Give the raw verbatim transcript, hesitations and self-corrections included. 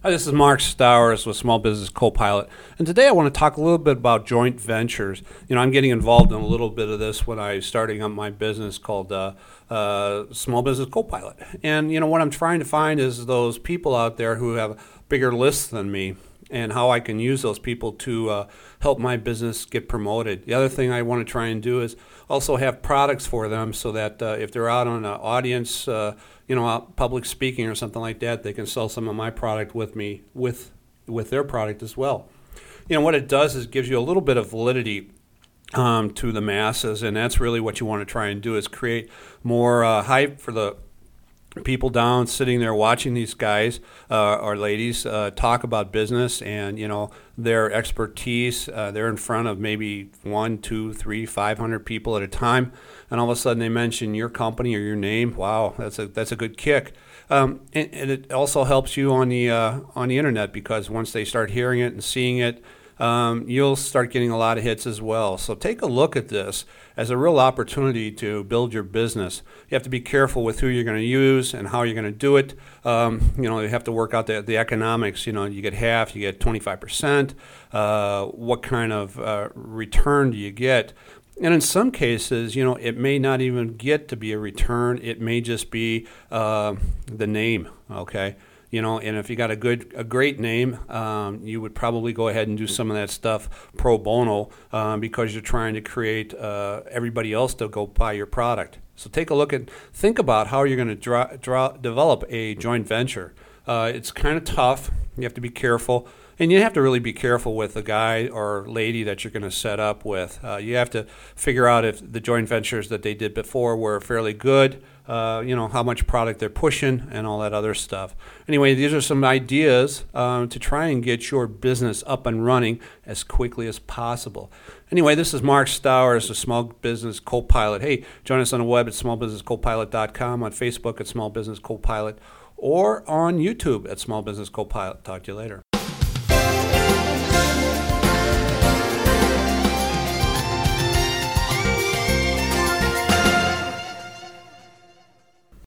Hi, this is Mark Stowers with Small Business Copilot, and today I want to talk a little bit about joint ventures. You know, I'm getting involved in a little bit of this when I was starting up my business called uh, uh, Small Business Copilot. And, you know, what I'm trying to find is those people out there who have bigger lists than me and how I can use those people to uh, help my business get promoted. The other thing I want to try and do is also have products for them so that uh, if they're out on an audience, uh, you know, out public speaking or something like that, they can sell some of my product with me, with with their product as well. You know, what it does is gives you a little bit of validity um, to the masses, and that's really what you want to try and do is create more uh, hype for the people down sitting there watching these guys uh, or ladies uh, talk about business and, you know, their expertise. Uh, they're in front of maybe one, two, three, five hundred people at a time, and all of a sudden they mention your company or your name. Wow, that's a that's a good kick. Um, and, and it also helps you on the uh, on the internet, because once they start hearing it and seeing it, Um, you'll start getting a lot of hits as well. So take a look at this as a real opportunity to build your business. You have to be careful with who you're going to use and how you're going to do it. Um, you know, you have to work out the, the economics. You know, you get half, you get twenty-five percent. Uh, what kind of uh, return do you get? And in some cases, you know, it may not even get to be a return. It may just be uh, the name, okay? You know, and if you got a good, a great name, um, you would probably go ahead and do some of that stuff pro bono um, because you're trying to create uh, everybody else to go buy your product. So take a look at, think about how you're going to draw, draw, develop a joint venture. Uh, it's kind of tough. You have to be careful. And you have to really be careful with the guy or lady that you're going to set up with. Uh, you have to figure out if the joint ventures that they did before were fairly good, uh, you know, how much product they're pushing and all that other stuff. Anyway, these are some ideas um, to try and get your business up and running as quickly as possible. Anyway, this is Mark Stowers, the Small Business Copilot. Hey, join us on the web at small business copilot dot com, on Facebook at Small Business Copilot, or on YouTube at Small Business Copilot. Talk to you later.